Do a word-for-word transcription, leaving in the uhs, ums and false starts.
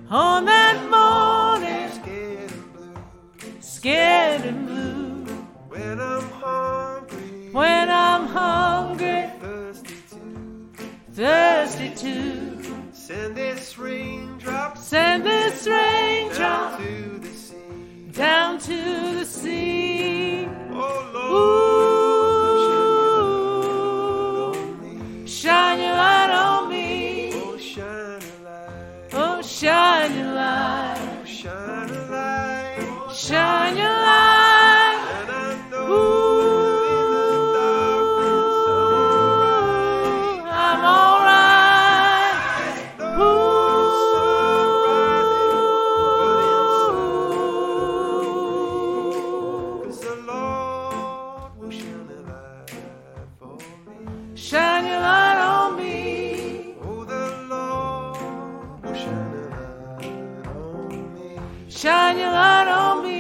On that morning, scared and blue, scared and blue. When I'm hungry, when I'm hungry, thirsty too, thirsty too. Send this raindrop, send this raindrop down to the sea, down to the sea. Oh Lord, shine your light on me. Oh, shine a light. Oh, shine your light. Oh, shine a light. Shine your light. And I know in the darkness I'm all right. Ooh, 'cause the Lord will shine a light for me. Shine your light on me. Oh, the Lord will shine a light on me. Shine your light on me.